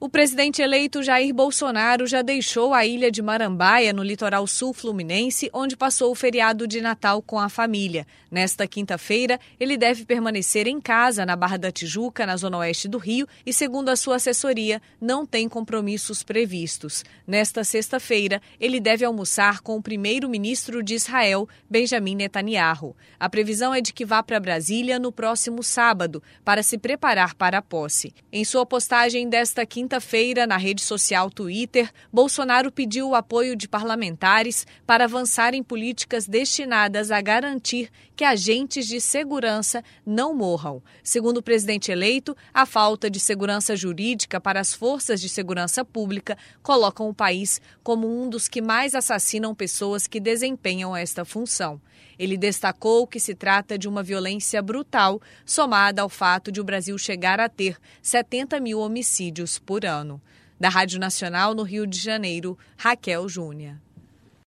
O presidente eleito Jair Bolsonaro já deixou a ilha de Marambaia, no litoral sul fluminense, onde passou o feriado de Natal com a família. Nesta quinta-feira, ele deve permanecer em casa, na Barra da Tijuca, na zona oeste do Rio, e, segundo a sua assessoria, não tem compromissos previstos. Nesta sexta-feira, ele deve almoçar com o primeiro-ministro de Israel, Benjamin Netanyahu. A previsão é de que vá para Brasília no próximo sábado, para se preparar para a posse. Em sua postagem desta quinta-feira, na rede social Twitter, Bolsonaro pediu o apoio de parlamentares para avançar em políticas destinadas a garantir que agentes de segurança não morram. Segundo o presidente eleito, a falta de segurança jurídica para as forças de segurança pública colocam o país como um dos que mais assassinam pessoas que desempenham esta função. Ele destacou que se trata de uma violência brutal, somada ao fato de o Brasil chegar a ter 70 mil homicídios por ano. Da Rádio Nacional, no Rio de Janeiro, Raquel Júnior.